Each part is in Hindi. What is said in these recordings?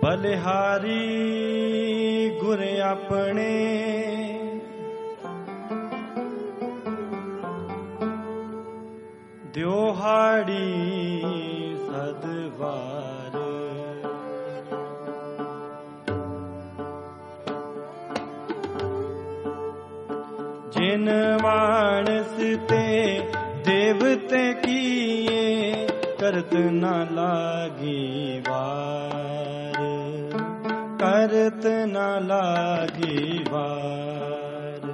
बलिहारी गुर अपने द्योहाड़ी सदवार जिन मानस ते देवते किए करत न लागी वार करत न लागी वार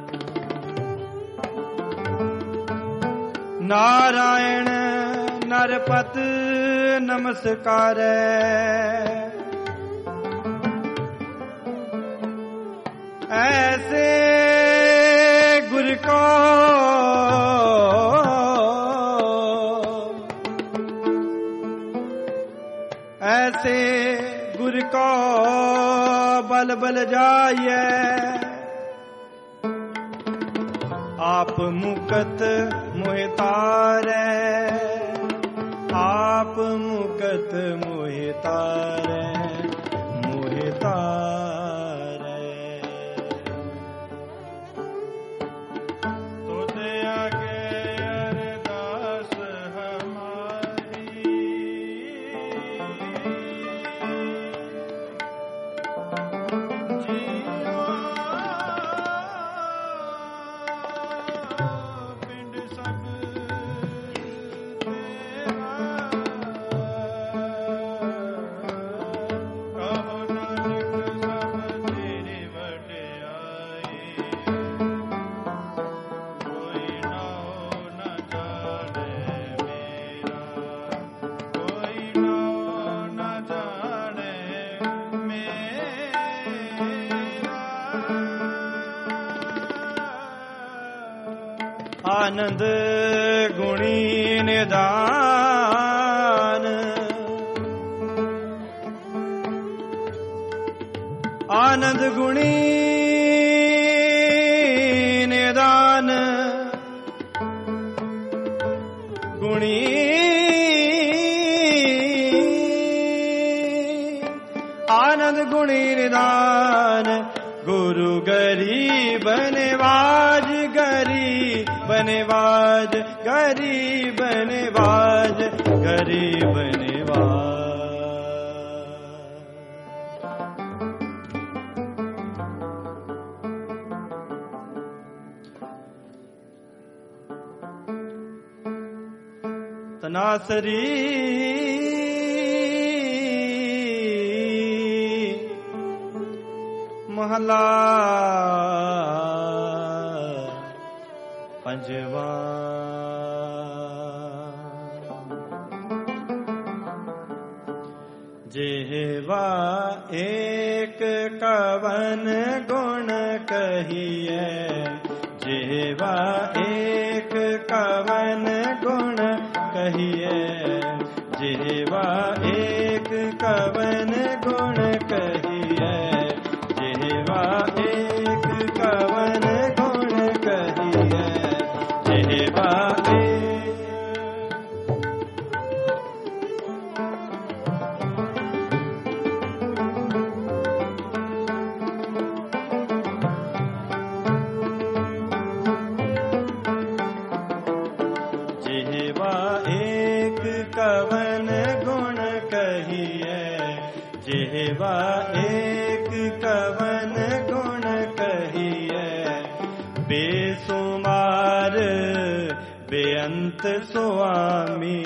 नारायण नरपत नमस्कार ऐसे गुर को ऐसे गुर को बल बल जाइए आप मुकत मोहि तारै आप मुकत मोहि तारै मोहि तारै तुझे आगे अरदास हमारी आनंद गुणी निदान आनंद गुणी निदान गुणी आनंद गुणी निदान गुरु गरीब नवाज गरीब नवाज गरीब नवाज गरीब नवाज तनासरी महला पंजवा जेवा एक कवन गुण कहिए जेवा एक कवन गुण कहिए जेवा एक कवन गुण कहिए जेवा एक कवन गुण कहिए जेवा जेवा एक कवन गुण कहिए जेवा एक कवन गुण कहिए बेसुमार बेअंत स्वामी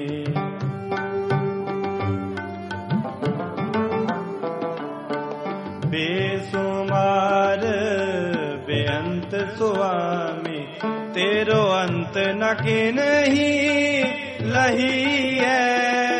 बेसुमार बेअंत स्वामी तेरो अंत न किन्हीं लही है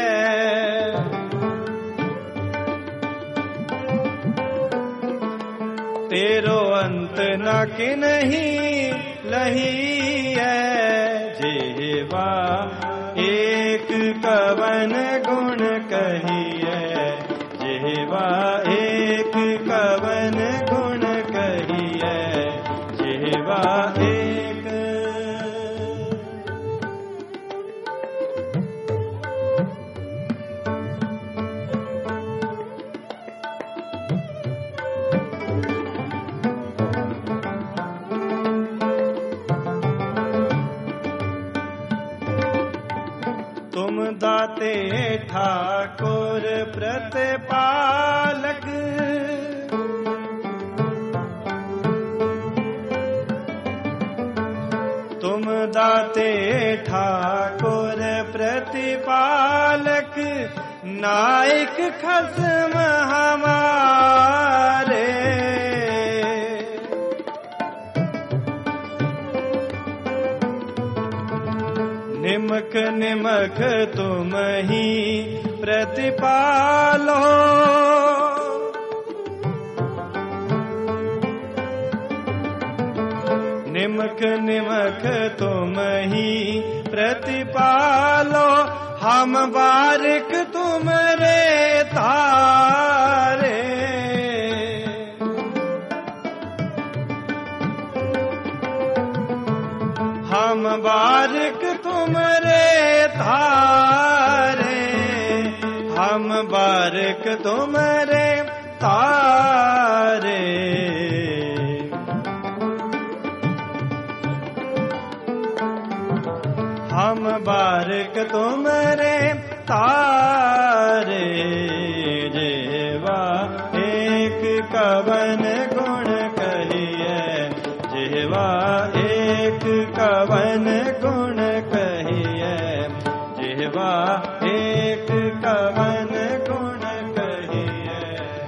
तेरो अंत न किन्हीं लही है जेवा एक कवन गुण कहिए जेवा एक कवन गुण कहिए जेवा एक दाते ठाकुर प्रतिपालक, तुम दाते ठाकुर प्रतिपालक, नायक खसम हमारे। निमक निमक तुम ही प्रतिपालो, निमक निमक तुम ही प्रतिपालो, हम बारिक तुमरे तारे। हम बारिक तुमरे तारे, हम बारिक तुमरे तारे। हम बारिक तुमरे तारे। जेवा एक कवन गुण कहिए, जेवा एक कवन गुण कहिए, जेवा एक कवन गुण कहिए।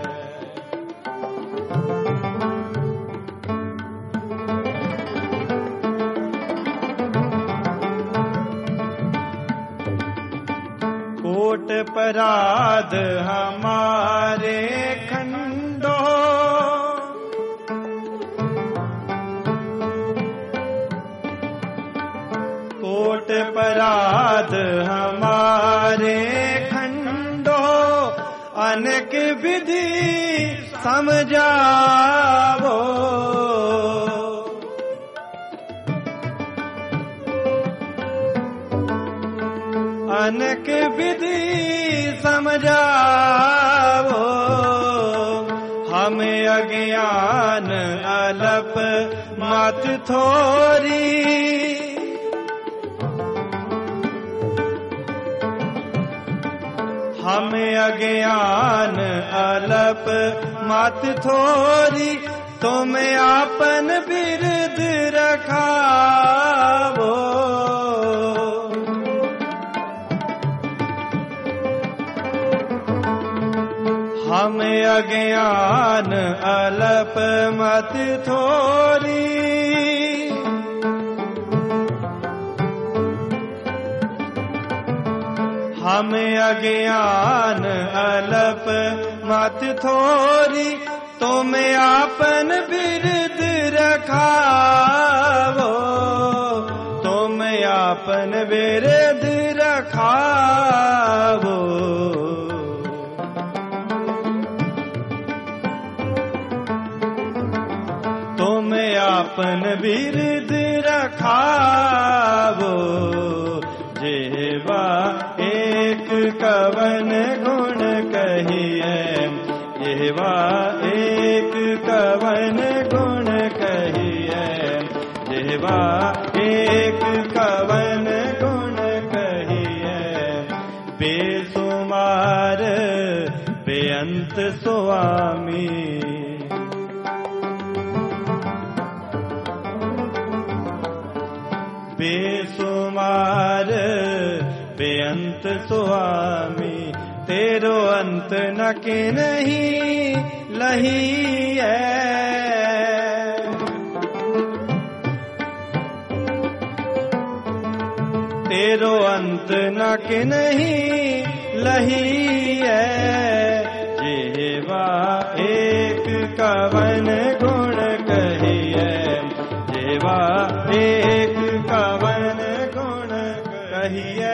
कोट पराध हमारे खंडो, कोट पराध हमारे खंडो, अनेक विधि समझावो। अनेक विधि समझावो, हमें अज्ञान अलप मत थोरी। हमें अज्ञान अलप मत थोरी, तुम आपन बिरद रखावो। हमें अज्ञान अलप मत थोरी, हमें अज्ञान अलप मत थोरी, तुम आपन बिरद रखावो। तुम आपन बिरद रखावो। तुम आपन बिरद रखावो। जेवा एक कवन गुण कहिए, जेवा एक कवन गुण कहिए, जेवा एक कवन गुण कहिए। बेसुमार बेअंत स्वामी, बेसुमार बेअंत स्वामी, तेरो अंत न के नहीं लही है। तेरो अंत न के नहीं लही है। जेवा एक कवन गुण कहिए, जेवा एक कवन गुण कहिए।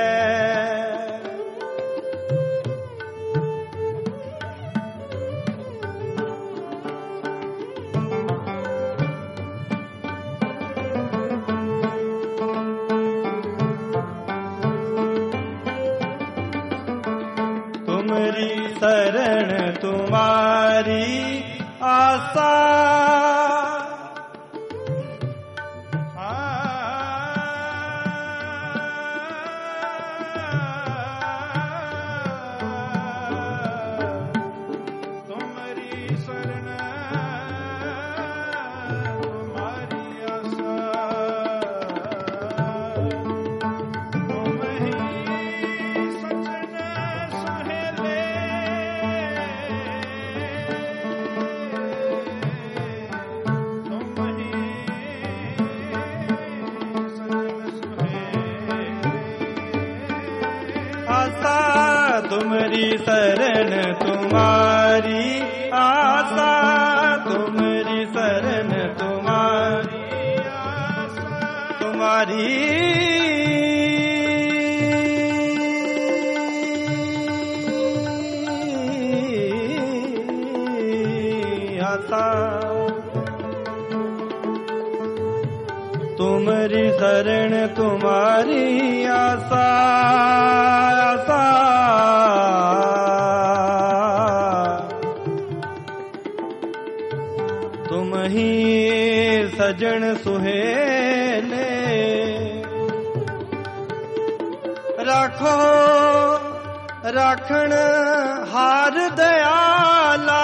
तुमरी शरण तुम्हारी आशा, शरण तुम्हारी आशा, तुम ही सजन सुहेले, तुम ही सजन सुहेले। आशा तुम्हारी शरण तुम्हारी आशा, तुम्हारी शरण तुम्हारी आशा, तुम्हारी आशा, तुम्हारी शरण तुम्हारी आशा, आशा तुम ही सजन सुहेले, राखो राखण हार दयाला,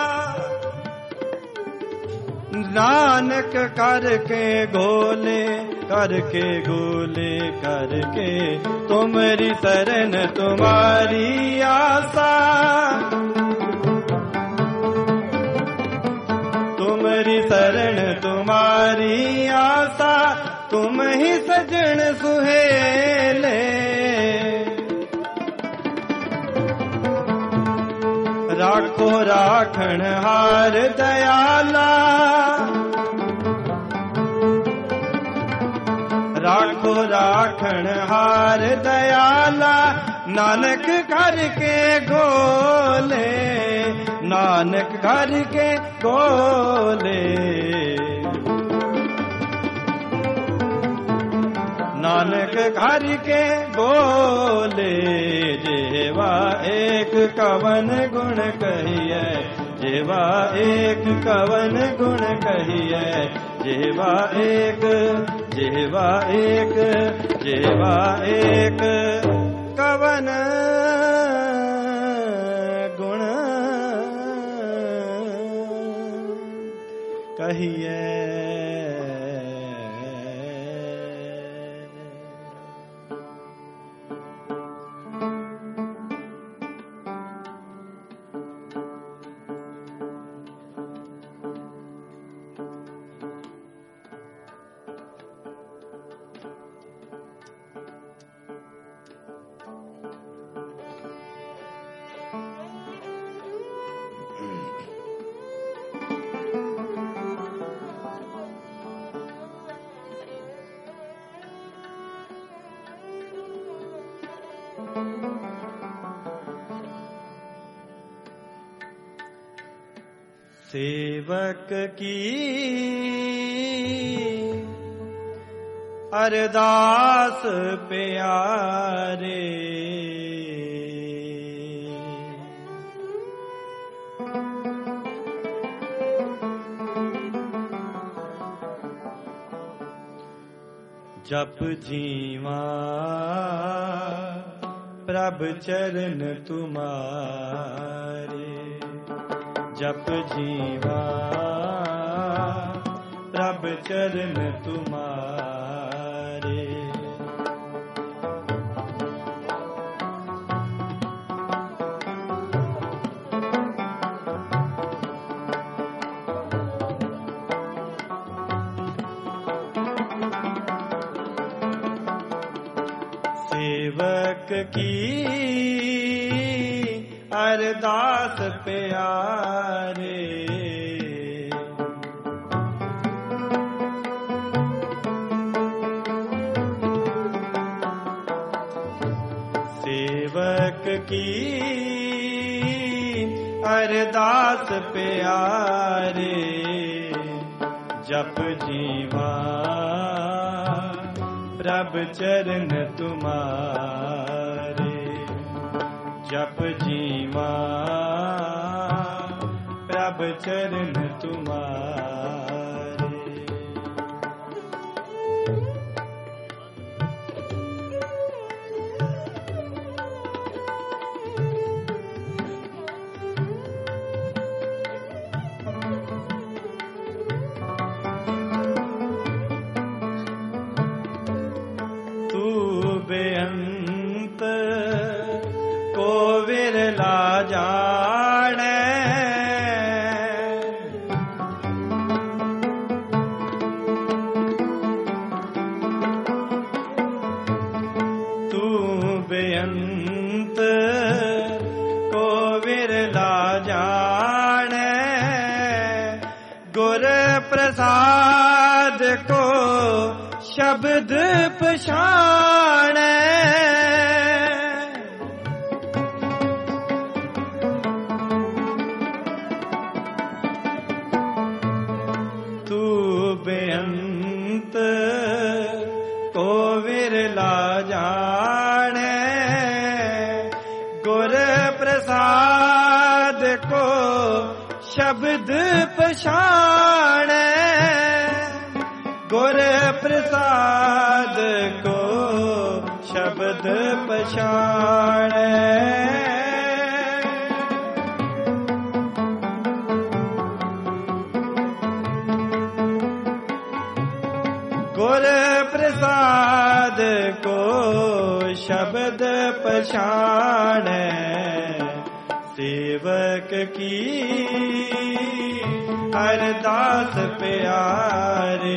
नानक करके गोले करके गोले करके, तुम्हारी शरण तुम्हारी आशा, तुम्हारी शरण तुम्हारी आशा, तुम ही सजन सुहेले, राखो राखण हार दयाला, राखो राखण हार दयाला, नानक घर के गोले, नानक घर के गोले, नानक घर के बोले, जेवा एक कवन गुण कहिए, जेवा एक कवन गुण कहिए, जेवा एक जेवा एक जेवा एक कवन गुण कहिए। सेवक की अरदास प्यारे, जप जीवा प्रभ चरण तुम्हारे, जप जीवा प्रभ चरण तुम्हारे, सेवक की अरदास प्यारे, सेवक की अरदास प्यारे, जप जीवा प्रभ चरण तुम्हारे, जप जीवा प्रभ चरण तुम्हारे। प्रसाद को शब्द पछाणे, तू बेअंत को विरला जाने, गुर प्रसाद को शब्द पछाणे, गुर प्रसाद को शब्द पछाणे। गुर प्रसाद को शब्द पछाणे, सेवक की अरदास प्यारे।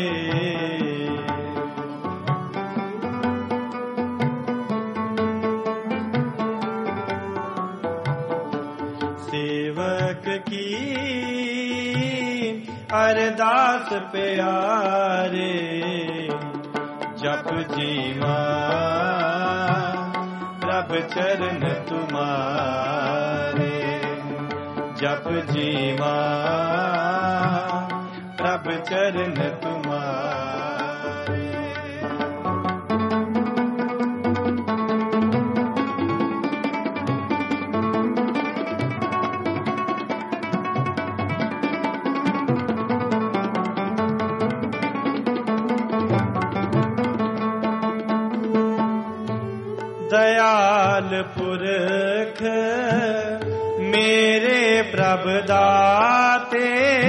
सेवक की अरदास प्यारे, जप जीवा प्रभ चरण तुम्हारे, जप जीवा प्रभ चरण तुम्हारे। दयाल पुरख मेरे प्रभ दाते,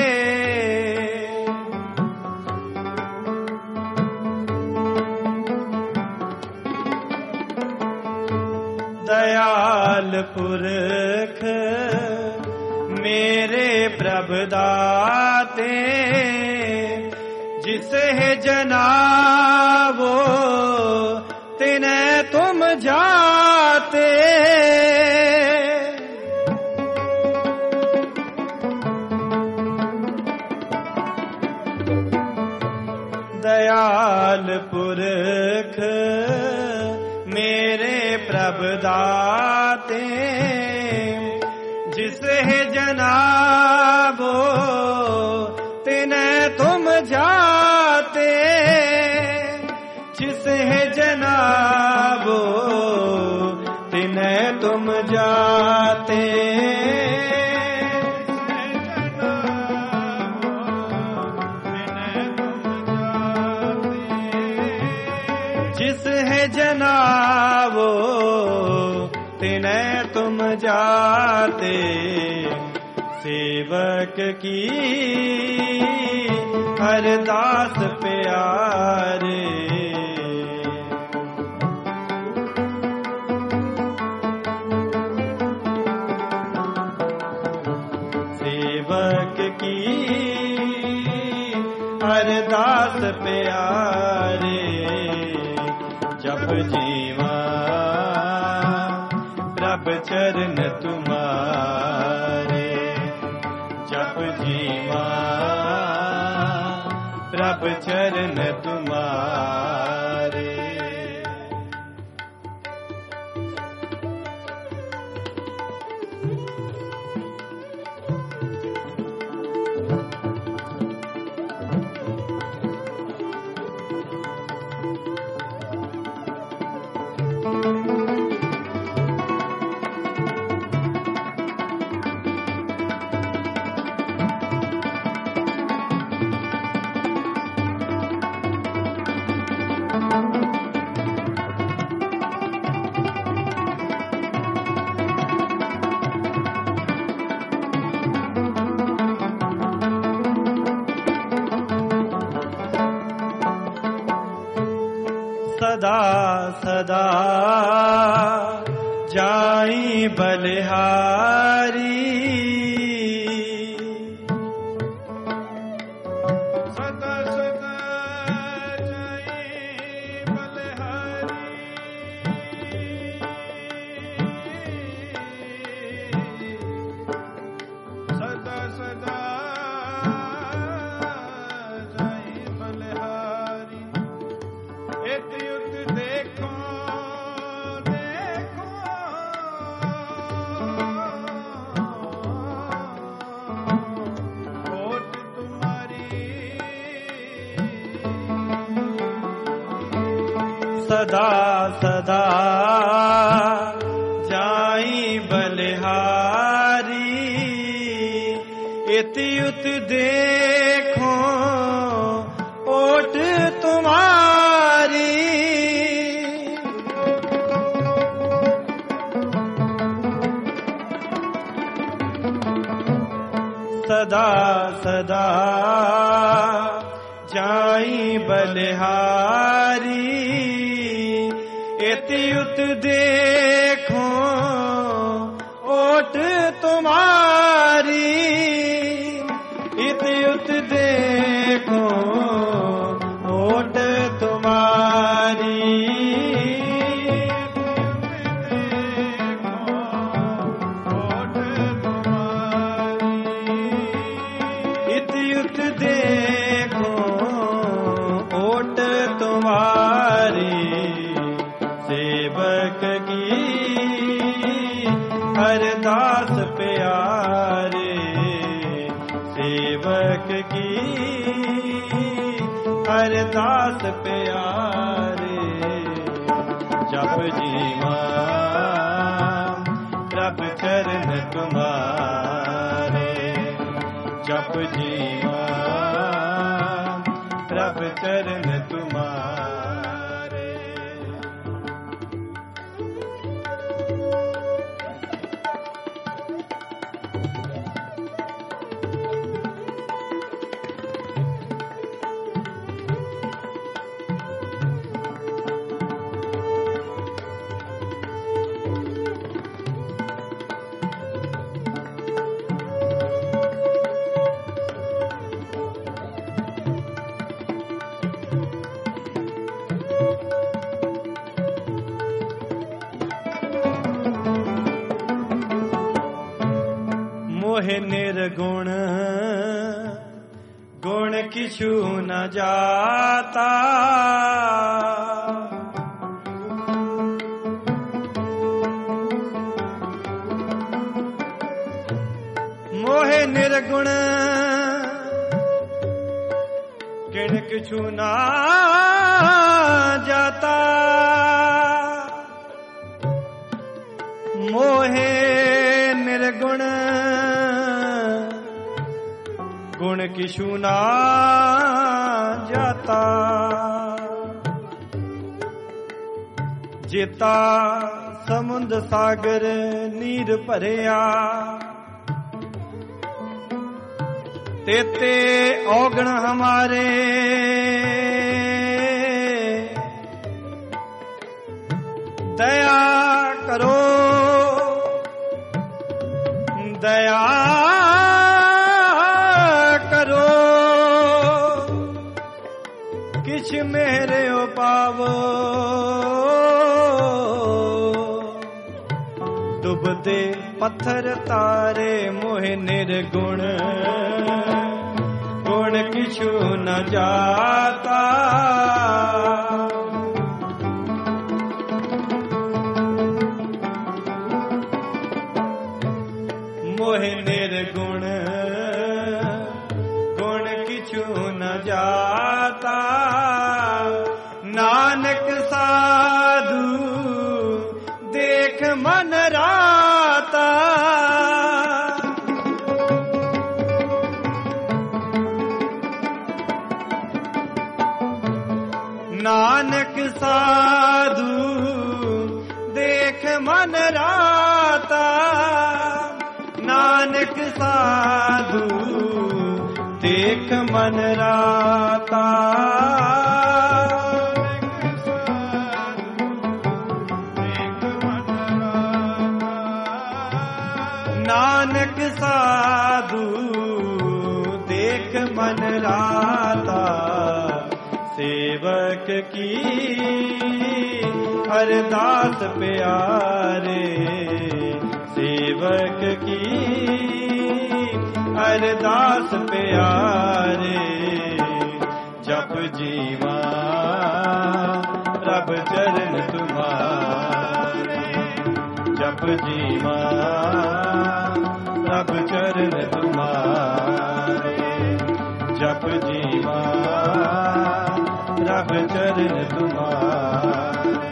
दयाल पुरख मेरे प्रभ दाते, जिसे जनावो तिन्हें तुम जाते। दयाल पुरख मेरे प्रभ दाते, जिसे जनाबो तिन्हें तुम जाते, जिसे जनाबो तिन्हें तुम जाते। जिस है जनाबो तिन्हें तुम जाते, सेवक की अरदास प्यारे। सेवक की अरदास प्यारे, जप जीवा प्रभ चरण तुम्हारे, जप जीवा प्रभ चरण तुम्हारे। सदा सदा जाई बलिहारी, सदा सदा जाई बलिहारी, सदा सदा सदा सदा जाई बलिहारी इति उत देखो ओट तुम्हारी सदा सदा जाई बलिहारी इति उत देखो ओट तुम्हारी इति उत देखो ओट तुम्हारी इति उत देखो ओट तुम्हारी सेवक की अरदास प्यारे सेवक की अरदास प्यारे जप जीवा प्रभ चरण तुम्हारे जप जीवा प्रभ चरण तुम्हारे मोहे निर्गुण गुण किछु न जाता मोहे निर्गुण गुण किछु न जाता मोहे निर्गुण गुण किछु ना जाता जेता समुंद सागर नीर भरिया तेते औगण हमारे दया करो दया करो किछ मेरे पावो डुबते पत्थर तारे मोहे निर्गुण गुण किछु न जाता मोहे निर्गुण गुण किछु न जाता नानक साधु देख मन राता नानक साधु देख मन राता नानक साधु देख मन राता नानक साधु देख मन राता सेवक की अरदास प्यारे सेवक की अरदास प्यारे जप जीवा प्रभ चरण तुम्हारे जप जीवा प्रभ चरण तुम्हारे जप जीवा प्रभ चरण तुम्हारे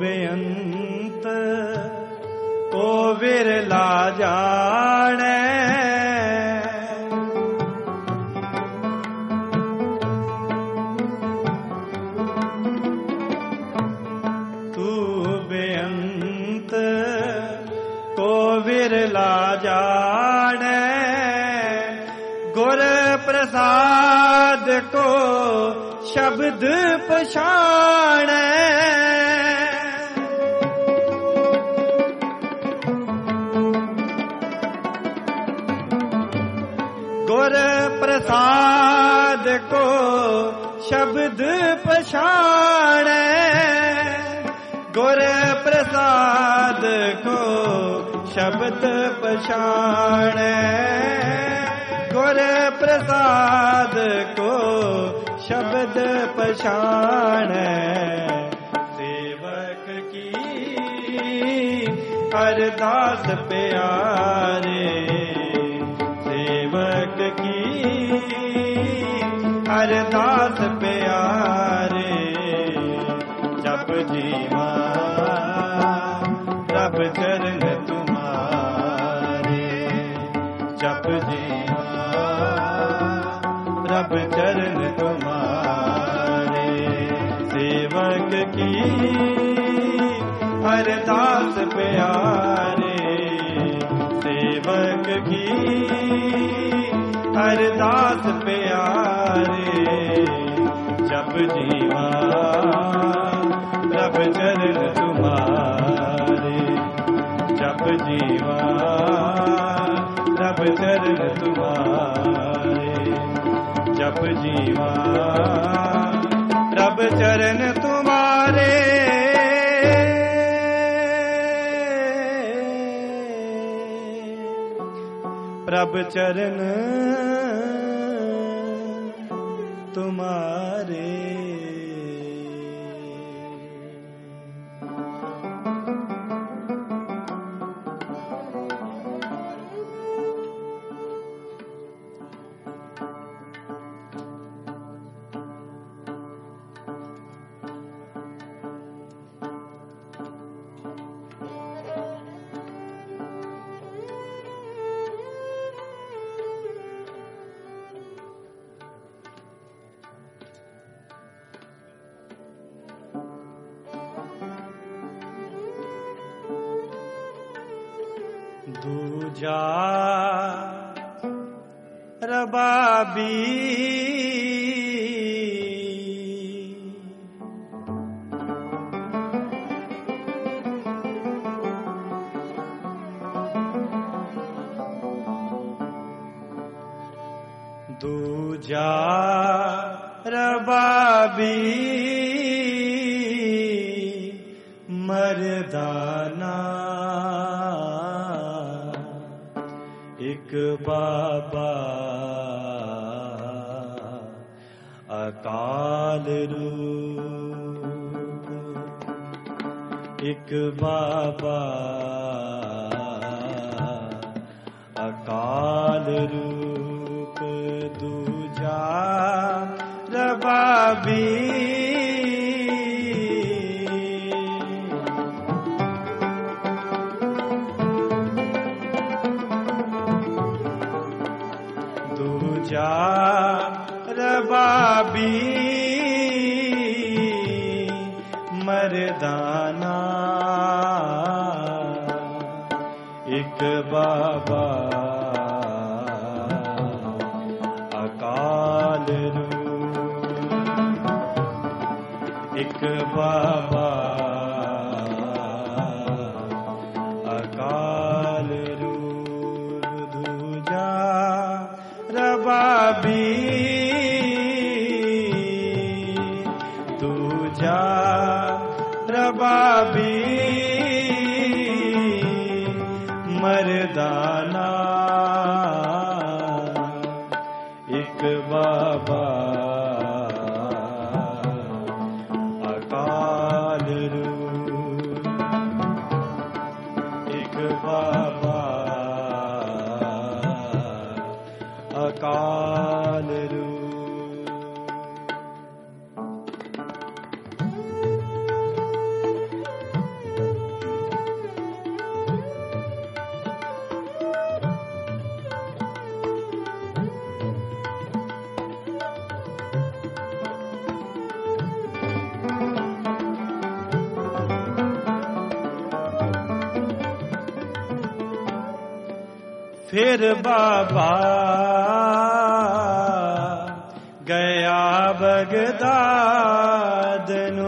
बेअंत को विरला जाने, तू बेअंत को विरला जाने, गुर प्रसाद को शब्द पछाणे, गुर प्रसाद को शब्द पछाणे, गुर प्रसाद को शब्द पछाणे, गुर प्रसाद को शब्द पछाणे, सेवक की अरदास प्यारे, सेवक की अरदास प्यारे, जप जीवा प्रभ चरण तुम्हारे, जप जीवा प्रभ चरण तुम्हारे, सेवक की अरदास प्यारे, सेवक की अरदास प्यारे, जप जीवा प्रभ चरण तुम्हारे, जप जीवा प्रभ चरण तुम्हारे, जप जीवा प्रभ चरण तुम्हारे, प्रभ चरण तुम्हारे। दूजा रबाबी दूजा रबाबी मर्दाना एक बाबा अकाल रूप, एक बाबा अकाल रूप, दूजा रबाबी दूजा रबाबी मर्दाना एक बाबा अकाल रूप, एक बाबा अकाल रूप, दूजा रबाबी दूजा रबाबी मर्दाना एक बाबा अकाल रूप, एक बाबा अकाल रूप। फिर बाबा गया बगदाद नु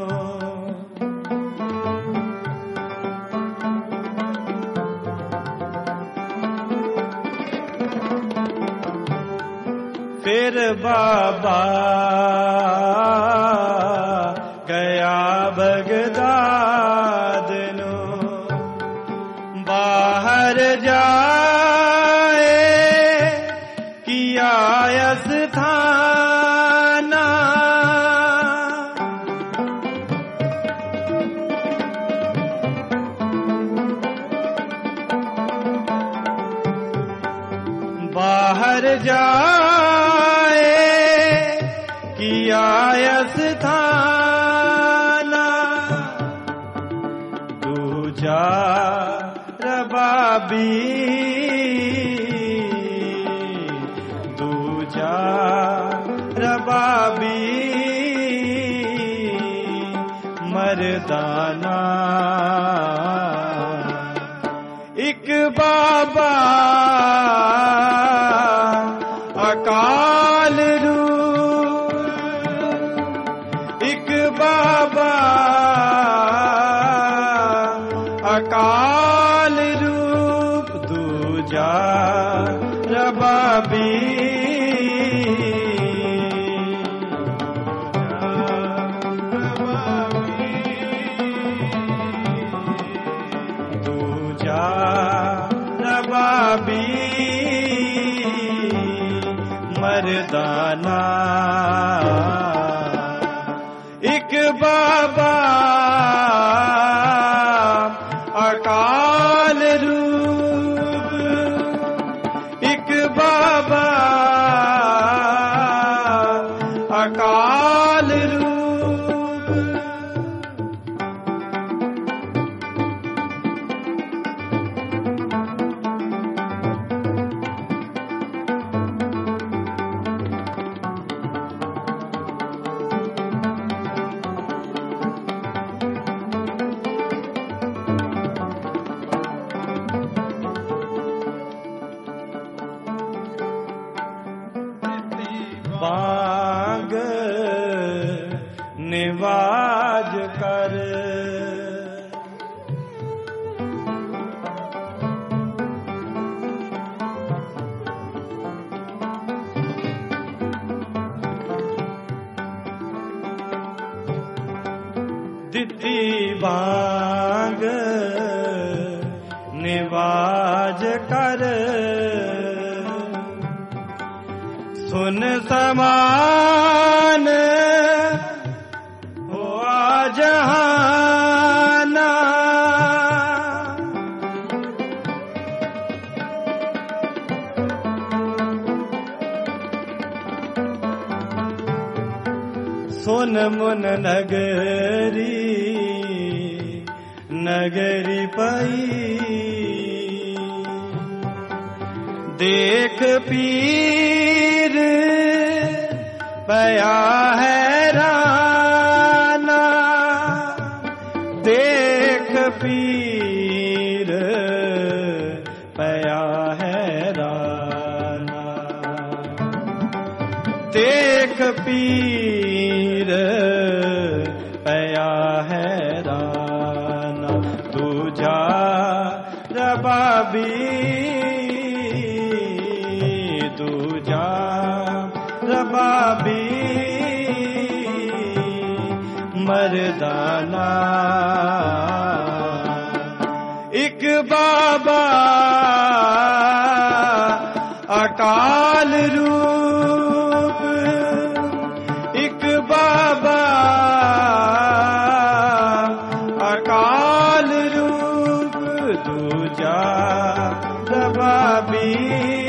फिर बाबा गया बगदाद नु बाहर जाए किया स्थाना बाहर जाए किया स्थाना दूजा रबाबी दूजा रबाबी मर्दाना एक बाबा अकाल रूप एक बाबा अकाल रूप दूजा रबाबी दूजा रबाबी मर्दाना एक बाबा अकाल रूप एक बाबा अकाल रूप बांग निवाज कर दिती बांग निवाज कर सुन समान हुआ जहाना सुन मुन नगरी नगरी पई देख पीर पया हैराना देख पीर पया हैराना देख पीर पया हैराना दूजा रबाबी दूजा रबाबी मर्दाना एक बाबा अकाल रूप एक बाबा अकाल रूप दूजा रबाबी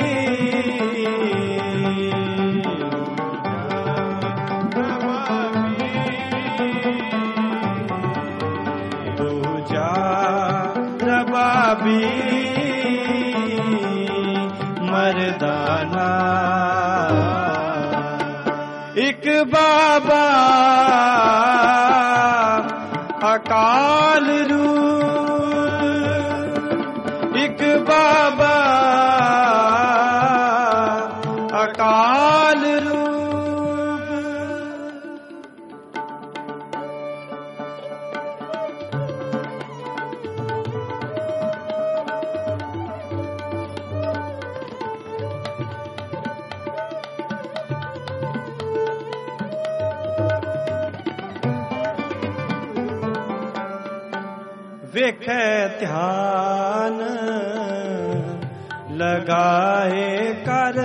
रबाबी मर्दाना एक बाबा अकाल रूप एक बाबा वेखे ध्यान लगाए कर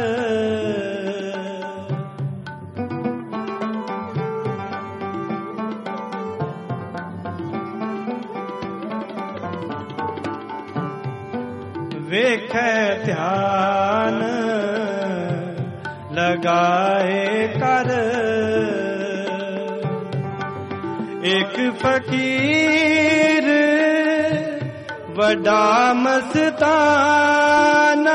वेखे ध्यान लगाए कर एक फकीर वड्डा मस्ताना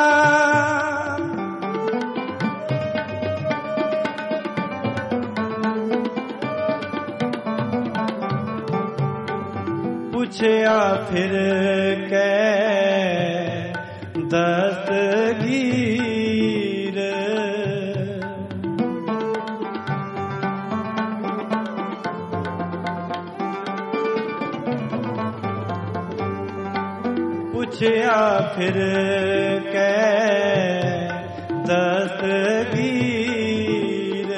पूछया फिर के दस्तगीर पूछया फिर के दस्तगीर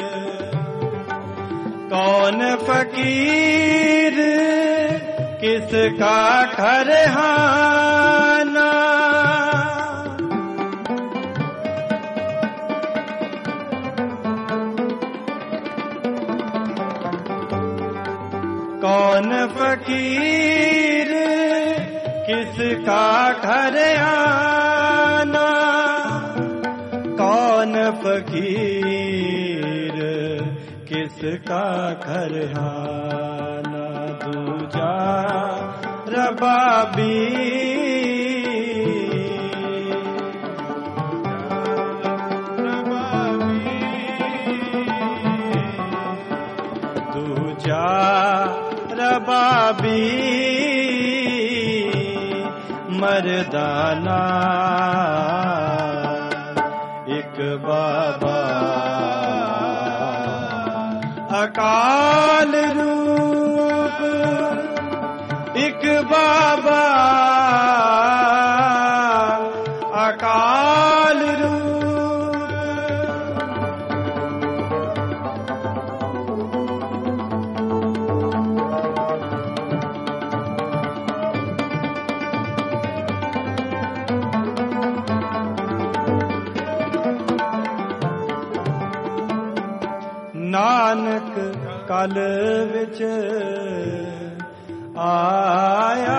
कौन फकीर किसका खरहाना कौन फकीर किसका घर आना कौन फकीर किसका घर आना दूजा रबाबी दूजा रबाबी मर्दाना एक बाबा अकाल रूप एक बाबा अकाल रूप नानक कल विच आया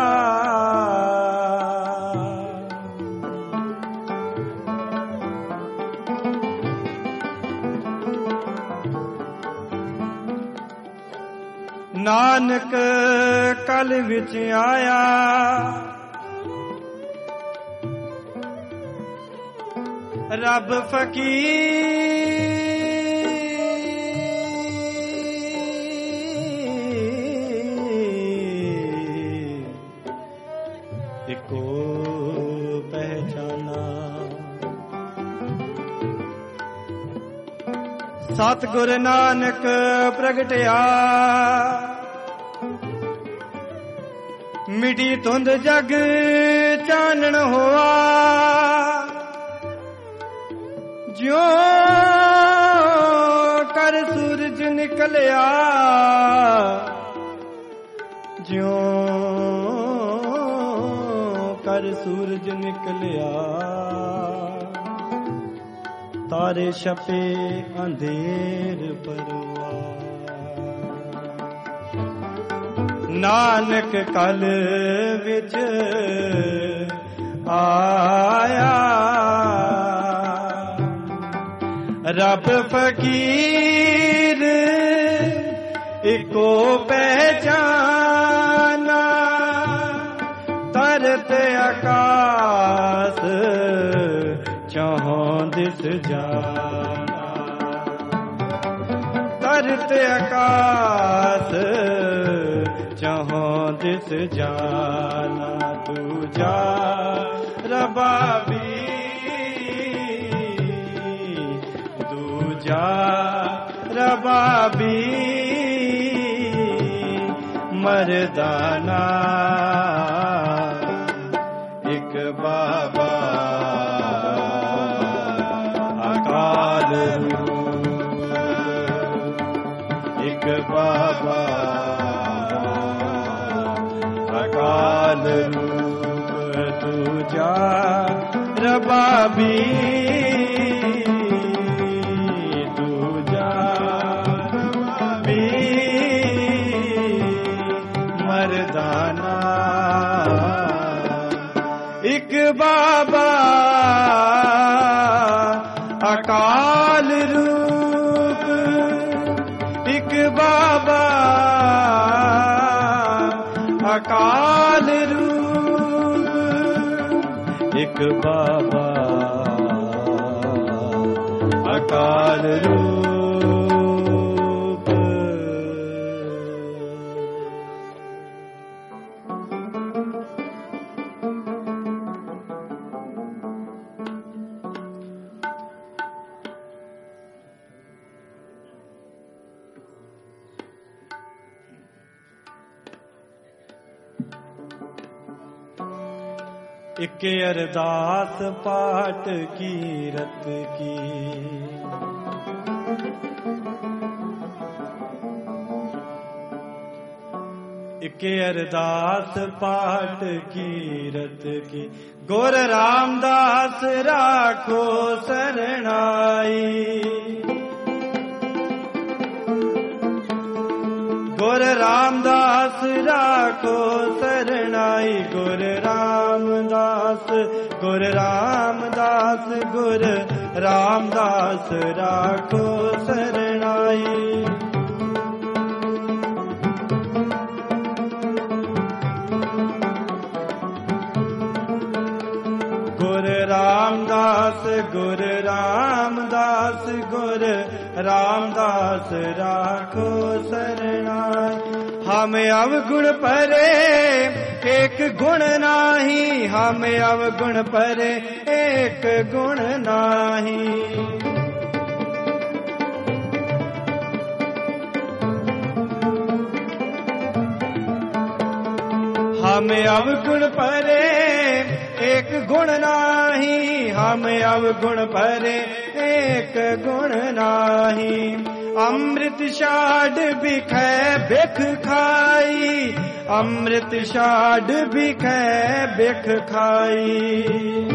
नानक कल विच आया रब फकीर एको पहचाना सतगुरु नानक प्रगटिया मिटी धुंध जग चानण होआ ज्यों कर सूरज निकलिया ज्यों कर सूरज निकलिया तारे छपे अंधेर परवा नानक कल विच आया रब फकीर इको पहचाना तरत आकाश चहों दिस जाना तरत आकाश चहों दिस जाना दूजा रबाबी दूजा रबाबी मर्दाना एक बाबा अकाल एक बाबा अकाल रूप तुझा रबाबी तुझा रबाबी मर्दाना एक बाबा अकाल रूप एक बाबा अकाल रूप एक बाबा अकाल रूप एक अरदास पाठ कीरत की एक अरदास पाठ कीरत की गुर रामदास राखो सरणाई गुर रामदास राखो सरणाई गुर रामदास गुर रामदास गुर रामदास राखो सरणाई गुर रामदास गुर रामदास गुर रामदास राखो सरणाई हम अवगुण परे एक गुण नाही हम अवगुण परे एक गुण नाही हम अवगुण परे एक गुण नाही हम अवगुण परे एक गुण नाही अमृत शाड बिखै बिख खाई अमृत शाड बिखै बिख खाई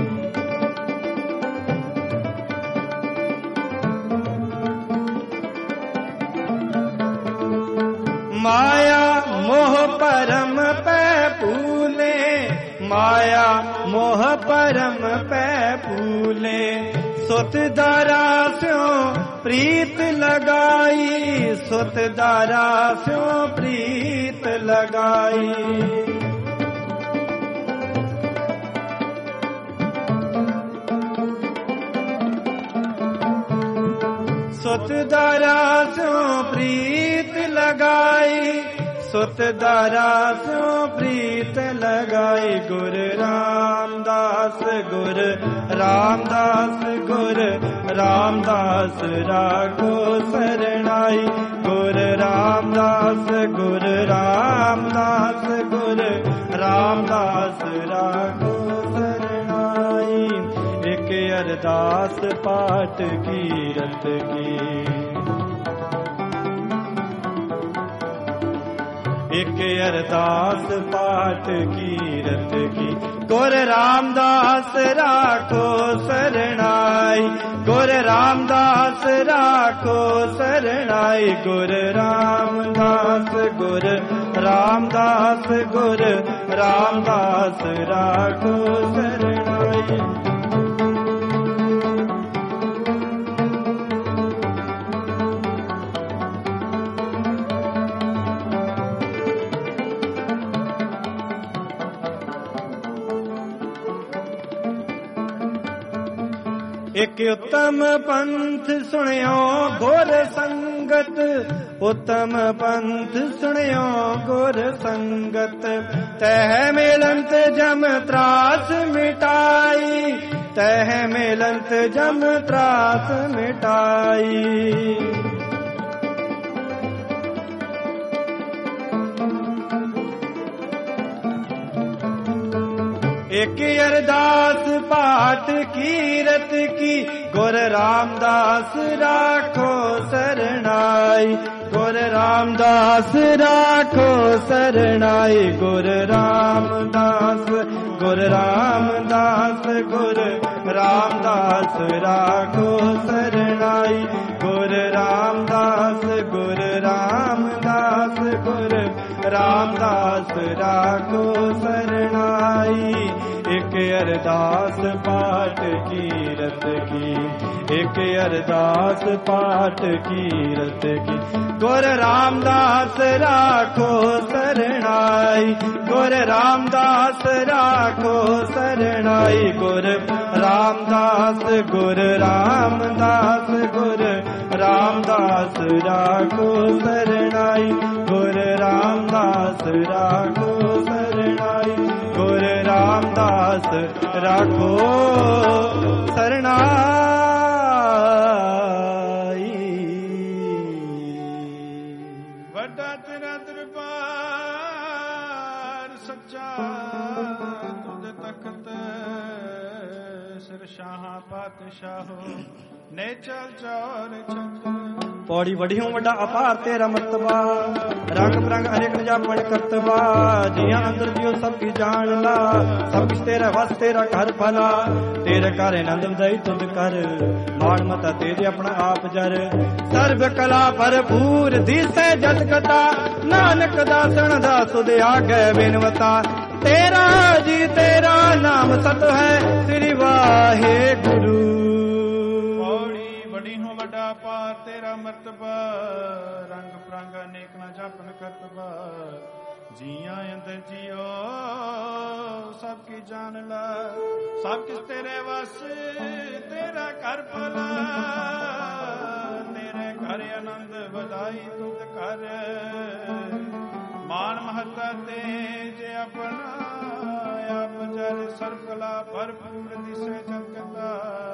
माया मोह परम पै फूले माया मोह परम पै फूले सुत दारा स्यों प्रीत लगाई सुत दारा स्यों प्रीत लगाई सुत दारा स्यों प्रीत लगाई सुत दारा स्यों प्रीत लगाई गुर रामदास गुर रामदास गुर रामदास राखो सरणाई गुर रामदास गुर रामदास गुर रामदास राखो सरणाई एक अरदास पाठ कीरत की एक अरदास पाठ कीरत की गुर रामदास राखो सरणाई गुर रामदास राखो सरणाई गुर रामदास गुर रामदास गुर रामदास राखो सरणाई एक उत्तम पंथ सुनियो गुर संगत उत्तम पंथ सुनियो गुर संगत तह मिलंत जम त्रास मिटाई तह मिलंत जम त्रास मिटाई एक अरदास पाठ कीरत की गुर रामदास राखो सरणाई ਗੁਰ ਰਾਮਦਾਸ ਰਾਖੋ ਸਰਣਾਈ ਗੁਰ ਰਾਮਦਾਸ ਗੁਰ ਰਾਮਦਾਸ ਗੁਰ ਰਾਮਦਾਸ ਰਾਖੋ ਸਰਣਾਈ ਗੁਰ ਰਾਮਦਾਸ ਗੁਰ ਰਾਮਦਾਸ ਗੁਰ ਰਾਮਦਾਸ ਰਾਖੋ ਸਰਣਾਈ ਇੱਕ ਅਰਦਾਸ ਪਾਠ ਕੀਰਤ ਕੀ ਇੱਕ ਅਰਦਾਸ ਪਾਠ ਕੀਰਤ ਕੀ ਗੁਰ ਰਾਮਦਾਸ ਰਾਖੋ ਸਰਣਾਈ ਗੁਰ ਰਾਮਦਾਸ ਰਾਖੋ ਸਰਣਾਈ ਗੁਰ ਰਾਮਦਾਸ ਗੁਰ ਰਾਮਦਾਸ ਗੁਰ ਰਾਮਦਾਸ ਰਾਖੋ ਸਰਣਾਈ ਗੁਰ ਰਾਮਦਾਸ ਰਾਖੋ ਸਰਣਾਈ ਗੁਰ ਰਾਮਦਾਸ ਰਾਖੋ ਸਰਣਾਈ। ਵੱਡਾ ਤੇਰਾ ਦਰਬਾਰ ਸੱਚਾ ਤੁਧ ਤਖਤ ਸਿਰ ਸ਼ਾਹਾਂ ਪਾਤਸ਼ਾਹੋ ਨੇ ਚਲ ਚੌਰ ਛੱਤ ਪੌੜੀ ਵੜਿਓ ਵੱਡਾ ਅਪਾਰ ਤੇਰਾ ਮਰਤਬਾ ਰੰਗ ਬਰੰਗ ਅਨੇਕ ਜਾਪਣ ਕਰਤਬਾ ਜੀਆਂ ਅੰਦਰ ਜਿਉ ਸਭ ਕੀ ਜਾਣ ਲਾ ਸਭ ਕੁਛ ਤੇਰਾ ਵਸ ਤੇਰਾ ਘਰ ਭਲਾ ਤੇਰੇ ਘਰ ਆਨੰਦ ਵਧਾਈ ਤੁਧ ਕਰ ਮਾਣ ਮਤਾ ਤੇਰੇ ਆਪਣਾ ਆਪ ਜਰ ਸਰਬ ਕਲਾ ਭਰਪੂਰ ਦੀਸੈ ਜਤ ਕਤਾ ਨਾਨਕ ਦਾਸਣ ਦਾ ਸੁਧ ਆਗੈ ਬਿਨਵਤਾ ਤੇਰਾ ਜੀ ਤੇਰਾ ਨਾਮ ਸਤ ਹੈ ਸ੍ਰੀ ਵਾਹਿਗੁਰੂ। ਵੱਡਾ ਪਾਰ ਤੇਰਾ ਮਰਤਬਾ ਰੰਗ ਪ੍ਰੰਗ ਅਨੇਕ ਨਾ ਜਾਪਨ ਕਰਤਬਾ ਜੀਆਂ ਅੰਦਰ ਜਿਉ ਸਭ ਕੀ ਜਾਣ ਲਾ ਸਭ ਕਿਸ ਤੇਰੇ ਵਸ ਤੇਰਾ ਘਰ ਭਲਾ ਤੇਰੇ ਘਰ ਆਨੰਦ ਵਧਾਈ ਤੁਧ ਕਰ ਮਾਨ ਮਹੱਤਾ ਤੇਜ ਆਪਣਾ ਆਪ ਜਲ ਸਰਬ ਕਲਾ ਭਰਪੂਰ ਦਿਸੇ ਜਗਤਾ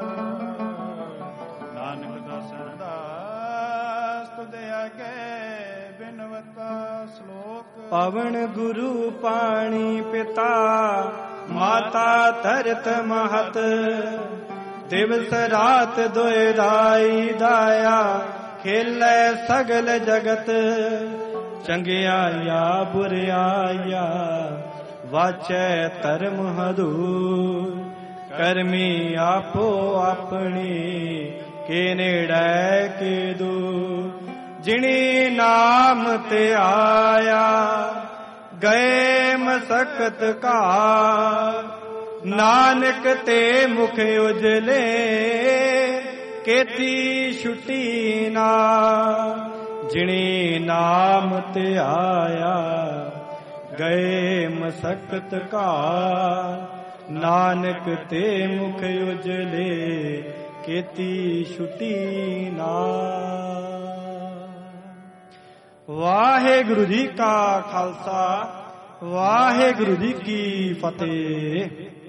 ਨਾਨਕ ਦਾਸਨ ਦਾਸ ਤੁਧ ਆਗੇ ਬਿਨਵਤਾ ਸ਼ਲੋਕ ਪਵਨ ਗੁਰੂ ਪਾਣੀ ਪਿਤਾ ਮਾਤਾ ਧਰਤ ਮਹਤ ਦਿਵਸ ਰਾਤ ਦੋਇ ਰਾਈ ਦਾਇਆ ਖੇਲੇ ਸਗਲ ਜਗਤ ਚੰਗਿਆਇਆ ਬੁਰਿਆਇਆ ਵਾਚੈ ਧਰਮ ਹਦੂਰ ਕਰਮੀ ਆਪੋ ਆਪਣੀ ਕੇ ਨੇੜੇ ਕੇ ਦੂਰ ਜਿਣੀ ਨਾਮ ਤੇ ਆਇਆ ਗਏ ਮਸਕਤ ਘਾਰ ਨਾਨਕ ਤੇ ਮੁਖ ਉਜਲੇ ਕੀਤੀ ਛੁੱਟੀ ਨਾ ਜਿਣੀ ਨਾਮ ਤੇ ਆਇਆ ਗਏ ਮਸਕਤ ਘਾਰ ਨਾਨਕ ਤੇ ਮੁਖ ਉਜਲੇ ਕੀਤੀ ਛੁੱਟੀ ਨਾ। ਵਾਹਿਗੁਰੂ ਜੀ ਕਾ ਖਾਲਸਾ ਵਾਹਿਗੁਰੂ ਜੀ ਕੀ ਫਤਿਹ।